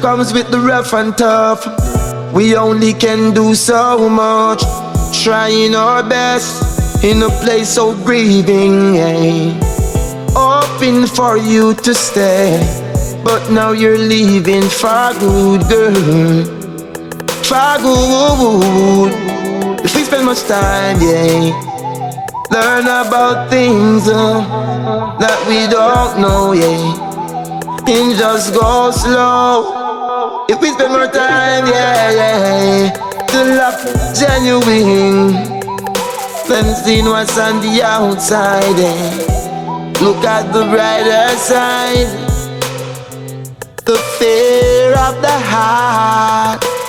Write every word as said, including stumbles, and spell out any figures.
comes with the rough and tough. We only can do so much, trying our best in a place so grieving, yeah. Hoping for you to stay, but now you're leaving for good, girl. For good. If we spend much time, yeah, learn about things uh, that we don't know, yeah. And just go slow. If we spend more time, yeah, yeah, to love genuine than seeing what's on the outside, yeah. Look at the brighter side. The fear of the heart